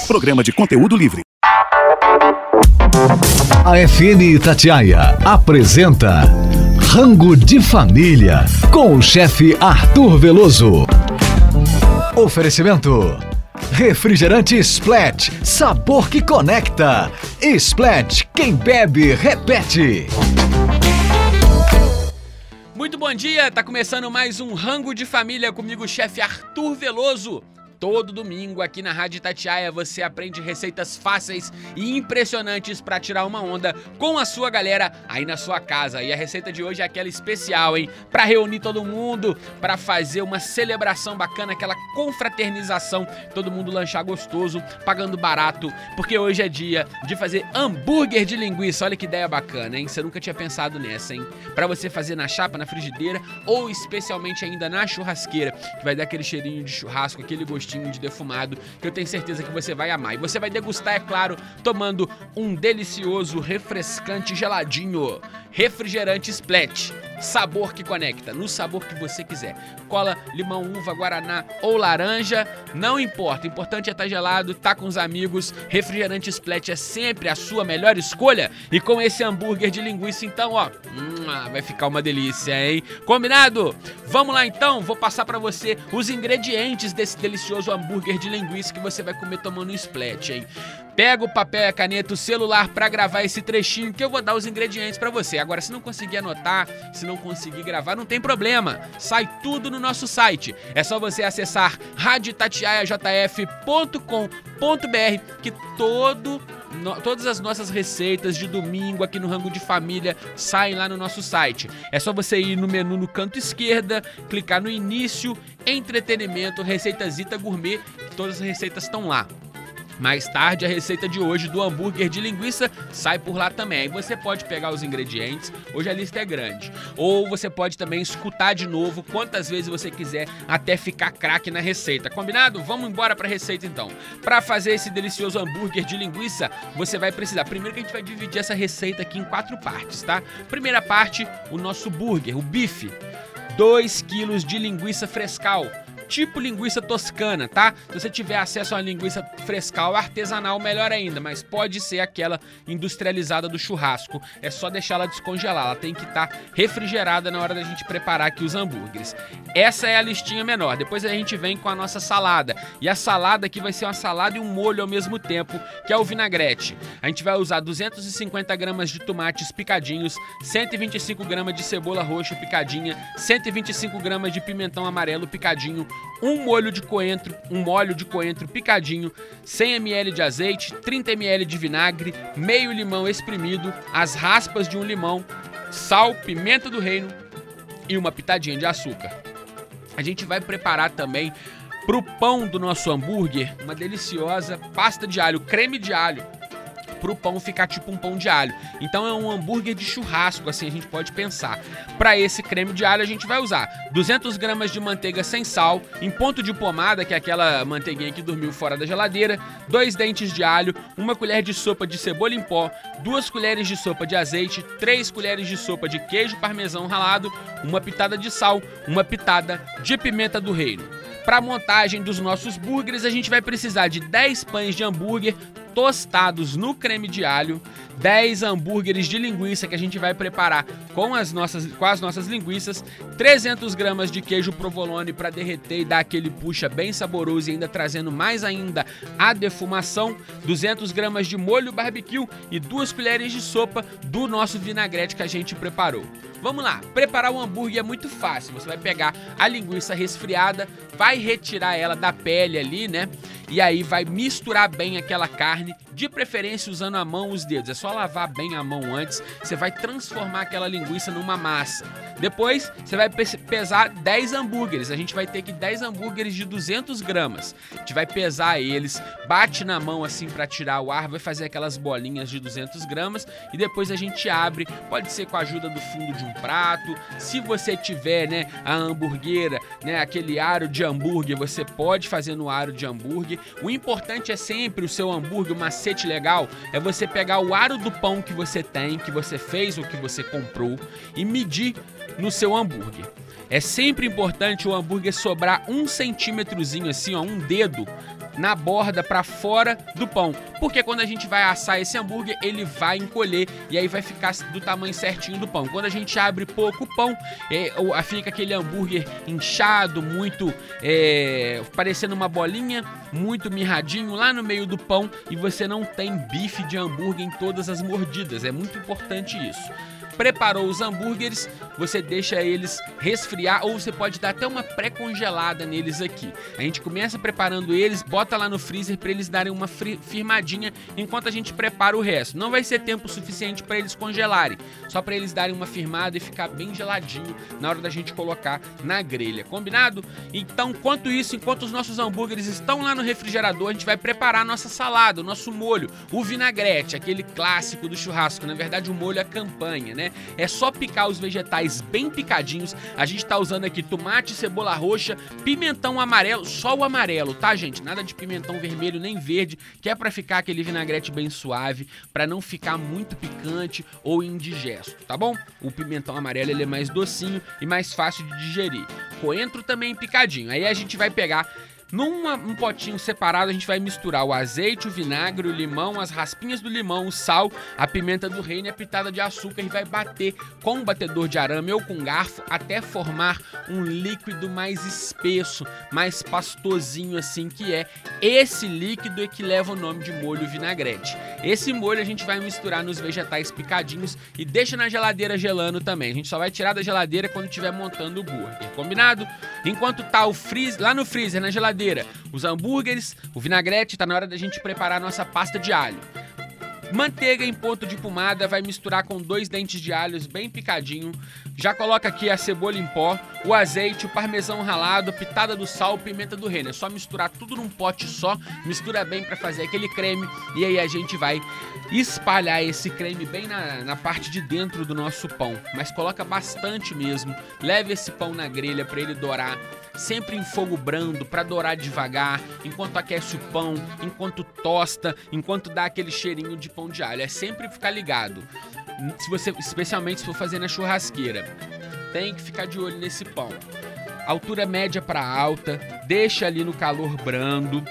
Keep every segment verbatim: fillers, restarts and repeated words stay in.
Programa de conteúdo livre. A F M Itatiaia apresenta Rango de Família com o chefe Arthur Veloso. Oferecimento: refrigerante Splat, sabor que conecta. Splat, quem bebe, repete. Muito bom dia, tá começando mais um Rango de Família comigo, chefe Arthur Veloso. Todo domingo aqui na Rádio Itatiaia você aprende receitas fáceis e impressionantes para tirar uma onda com a sua galera aí na sua casa. E a receita de hoje é aquela especial, hein? Para reunir todo mundo, para fazer uma celebração bacana, aquela confraternização, todo mundo lanchar gostoso, pagando barato, porque hoje é dia de fazer hambúrguer de linguiça. Olha que ideia bacana, hein? Você nunca tinha pensado nessa, hein? Para você fazer na chapa, na frigideira ou especialmente ainda na churrasqueira, que vai dar aquele cheirinho de churrasco, aquele gostinho de defumado, que eu tenho certeza que você vai amar. E você vai degustar, é claro, tomando um delicioso, refrescante, geladinho refrigerante Splat, sabor que conecta, no sabor que você quiser. Cola, limão, uva, guaraná ou laranja, não importa, o importante é estar gelado, tá com os amigos. Refrigerante Splat é sempre a sua melhor escolha. E com esse hambúrguer de linguiça, então, ó, hum, vai ficar uma delícia, hein? Combinado? Vamos lá então, vou passar pra você os ingredientes desse delicioso hambúrguer de linguiça que você vai comer tomando um Splat, hein? Pega o papel e a caneta, o celular pra gravar esse trechinho que eu vou dar os ingredientes pra você. Agora, se não conseguir anotar, se não conseguir gravar, não tem problema. Sai tudo no nosso site. É só você acessar rádio itatiaia j f ponto com ponto b r que todo... No, todas as nossas receitas de domingo aqui no Rango de Família saem lá no nosso site. É só você ir no menu no canto esquerda, clicar no início, entretenimento, Receitazita Gourmet, todas as receitas estão lá. Mais tarde, a receita de hoje do hambúrguer de linguiça sai por lá também. Aí você pode pegar os ingredientes, hoje a lista é grande. Ou você pode também escutar de novo quantas vezes você quiser até ficar craque na receita. Combinado? Vamos embora para a receita então. Para fazer esse delicioso hambúrguer de linguiça, você vai precisar... Primeiro que a gente vai dividir essa receita aqui em quatro partes, tá? Primeira parte, o nosso burger, o bife. dois quilos de linguiça frescal, tipo linguiça toscana, tá? Se você tiver acesso a uma linguiça frescal artesanal, melhor ainda, mas pode ser aquela industrializada do churrasco. É só deixar ela descongelar, ela tem que estar refrigerada na hora da gente preparar aqui os hambúrgueres. Essa é a listinha menor. Depois a gente vem com a nossa salada. E a salada aqui vai ser uma salada e um molho ao mesmo tempo, que é o vinagrete. A gente vai usar duzentos e cinquenta gramas de tomates picadinhos, cento e vinte e cinco gramas de cebola roxa picadinha, cento e vinte e cinco gramas de pimentão amarelo picadinho, um molho de coentro, um molho de coentro picadinho, cem mililitros de azeite, trinta mililitros de vinagre, meio limão espremido, as raspas de um limão, sal, pimenta do reino e uma pitadinha de açúcar. A gente vai preparar também pro pão do nosso hambúrguer uma deliciosa pasta de alho, creme de alho, pro pão ficar tipo um pão de alho. Então é um hambúrguer de churrasco, assim a gente pode pensar. Para esse creme de alho a gente vai usar duzentas gramas de manteiga sem sal, em ponto de pomada, que é aquela manteiguinha que dormiu fora da geladeira, dois dentes de alho, uma colher de sopa de cebola em pó, duas colheres de sopa de azeite, três colheres de sopa de queijo parmesão ralado, uma pitada de sal, uma pitada de pimenta do reino. Para a montagem dos nossos burgers, a gente vai precisar de dez pães de hambúrguer tostados no creme de alho, dez hambúrgueres de linguiça que a gente vai preparar com as nossas, com as nossas linguiças, trezentas gramas de queijo provolone para derreter e dar aquele puxa bem saboroso e ainda trazendo mais ainda a defumação, duzentas gramas de molho barbecue e duas colheres de sopa do nosso vinagrete que a gente preparou. Vamos lá, preparar o hambúrguer é muito fácil. Você vai pegar a linguiça resfriada, vai retirar ela da pele ali, né? E aí vai misturar bem aquela carne, de preferência usando a mão, os dedos. É só lavar bem a mão antes. Você vai transformar aquela linguiça numa massa. Depois, você vai pesar dez hambúrgueres. A gente vai ter aqui dez hambúrgueres de duzentas gramas. A gente vai pesar eles, bate na mão assim para tirar o ar, vai fazer aquelas bolinhas de duzentas gramas e depois a gente abre. Pode ser com a ajuda do fundo de um prato. Se você tiver, né, a hamburguera, né, aquele aro de hambúrguer, você pode fazer no aro de hambúrguer. O importante é sempre o seu hambúrguer, o macete legal é você pegar o aro do pão que você tem, que você fez ou que você comprou e medir no seu hambúrguer. É sempre importante o hambúrguer sobrar um centímetrozinho assim, ó, um dedo na borda para fora do pão, porque quando a gente vai assar esse hambúrguer, ele vai encolher e aí vai ficar do tamanho certinho do pão. Quando a gente abre pouco o pão, é, fica aquele hambúrguer inchado, muito é, parecendo uma bolinha, muito mirradinho lá no meio do pão, e você não tem bife de hambúrguer em todas as mordidas. É muito importante isso. Preparou os hambúrgueres, você deixa eles resfriar, ou você pode dar até uma pré-congelada neles aqui. A gente começa preparando eles, bota lá no freezer para eles darem uma firmadinha enquanto a gente prepara o resto. Não vai ser tempo suficiente para eles congelarem, só para eles darem uma firmada e ficar bem geladinho na hora da gente colocar na grelha, combinado? Então, enquanto isso, enquanto os nossos hambúrgueres estão lá no refrigerador, a gente vai preparar a nossa salada, o nosso molho, o vinagrete, aquele clássico do churrasco. Na verdade, o molho é campanha, né? É só picar os vegetais bem picadinhos. A gente tá usando aqui tomate, cebola roxa, pimentão amarelo, só o amarelo, tá, gente? Nada de pimentão vermelho nem verde, que é pra ficar aquele vinagrete bem suave, pra não ficar muito picante ou indigesto, tá bom? O pimentão amarelo, ele é mais docinho e mais fácil de digerir. Coentro também picadinho. Aí a gente vai pegar num um potinho separado, a gente vai misturar o azeite, o vinagre, o limão, as raspinhas do limão, o sal, a pimenta do reino e a pitada de açúcar, e vai bater com um batedor de arame ou com garfo até formar um líquido mais espesso, mais pastosinho assim, que é esse líquido é que leva o nome de molho vinagrete. Esse molho a gente vai misturar nos vegetais picadinhos e deixa na geladeira gelando também. A gente só vai tirar da geladeira quando estiver montando o burger, combinado? Enquanto tá o freezer, lá no freezer, na geladeira, os hambúrgueres, o vinagrete, tá na hora da gente preparar a nossa pasta de alho. Manteiga em ponto de pomada, vai misturar com dois dentes de alhos bem picadinho. Já coloca aqui a cebola em pó, o azeite, o parmesão ralado, pitada do sal, pimenta do reino. É só misturar tudo num pote só, mistura bem para fazer aquele creme, e aí a gente vai espalhar esse creme bem na, na parte de dentro do nosso pão. Mas coloca bastante mesmo. Leve esse pão na grelha para ele dourar, sempre em fogo brando, para dourar devagar, enquanto aquece o pão, enquanto tosta, enquanto dá aquele cheirinho de pão de alho. É sempre ficar ligado, se você, especialmente se for fazer na churrasqueira. Tem que ficar de olho nesse pão. Altura média para alta, deixa ali no calor brando.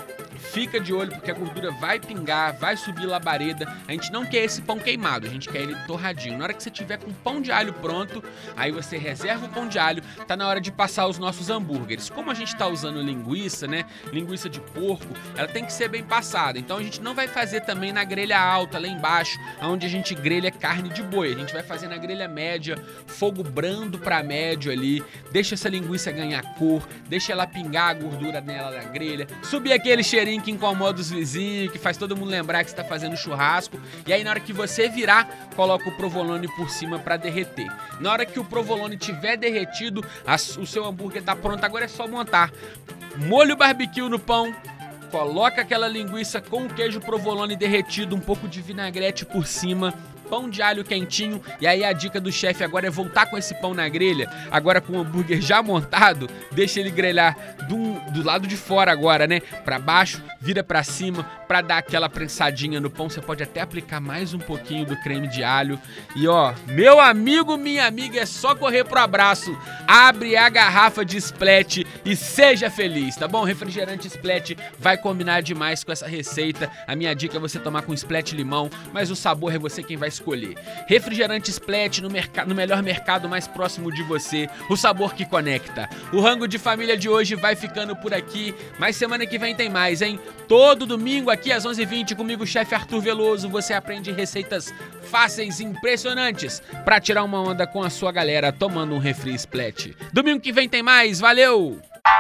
Fica de olho porque a gordura vai pingar, vai subir labareda. A gente não quer esse pão queimado, a gente quer ele torradinho. Na hora que você tiver com o pão de alho pronto, aí você reserva o pão de alho, tá na hora de passar os nossos hambúrgueres. Como a gente tá usando linguiça, né, linguiça de porco, ela tem que ser bem passada. Então a gente não vai fazer também na grelha alta, lá embaixo, onde a gente grelha carne de boi. A gente vai fazer na grelha média, fogo brando pra médio ali. Deixa essa linguiça ganhar cor, deixa ela pingar a gordura nela na grelha, subir aquele cheirinho que incomoda os vizinhos, que faz todo mundo lembrar que você tá fazendo churrasco. E aí na hora que você virar, coloca o provolone por cima para derreter. Na hora que o provolone tiver derretido, a, o seu hambúrguer tá pronto. Agora é só montar molho barbecue no pão, coloca aquela linguiça com o queijo provolone derretido, um pouco de vinagrete por cima, pão de alho quentinho. E aí a dica do chefe agora é voltar com esse pão na grelha, agora com o hambúrguer já montado, deixa ele grelhar do, do lado de fora agora, né, pra baixo, vira pra cima, pra dar aquela prensadinha no pão. Você pode até aplicar mais um pouquinho do creme de alho. E ó, meu amigo, minha amiga, é só correr pro abraço, abre a garrafa de Splet e seja feliz, tá bom? Refrigerante Splet vai combinar demais com essa receita. A minha dica é você tomar com Splet limão, mas o sabor é você quem vai escolher. Refrigerante Splet no, no melhor mercado mais próximo de você, o sabor que conecta. O Rango de Família de hoje vai ficando por aqui, mas semana que vem tem mais, hein? Todo domingo aqui às onze e vinte comigo, chefe Arthur Veloso, você aprende receitas fáceis e impressionantes pra tirar uma onda com a sua galera tomando um refri Splet. Domingo que vem tem mais, valeu!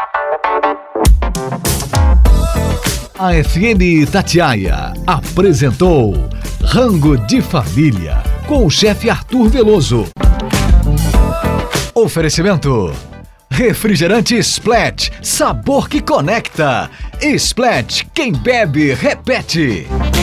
A F M Itatiaia apresentou Rango de Família com o chefe Arthur Veloso. Oferecimento: refrigerante Splet, sabor que conecta. Splet, quem bebe, repete.